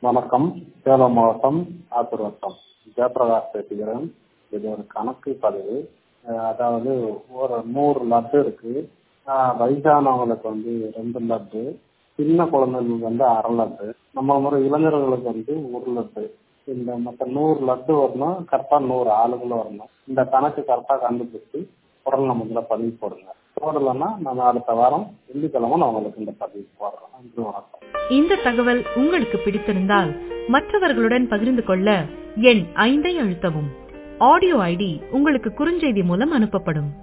வணக்கம். சேலம் மாவட்டம் ஆத்தூர் வட்டம் ஜெயபிரகாஷ் பேசுகிறேன். இது ஒரு கணக்கு பதிவு. அதாவது ஒரு 100 லட்டு இருக்கு. வயசானவங்களுக்கு 2 லட்டு, சின்ன குழந்தைங்களுக்கு 1/2 லட்டு, நம்ம முறை இளைஞர்களுக்கு 1 லட்டு. இந்த மற்ற 100 லட்டு வரணும். கரெக்டா 100 ஆளுகளும் வரணும். இந்த கணக்கு கரெக்டா கண்டுபிடிச்சு உடல் நம்ம பதிவு போடுங்க. போடலன்னா நம்ம அடுத்த வாரம் வெள்ளிக்கிழமை நான் உங்களுக்கு இந்த பதிவு போடுறோம். நன்றி, வணக்கம். இந்த தகவல் உங்களுக்கு பிடித்திருந்தால் மற்றவர்களுடன் பகிர்ந்து கொள்ள எண் 5 அழுத்தவும். ஆடியோ ஐடி உங்களுக்கு குறுஞ்செய்தி மூலம் அனுப்பப்படும்.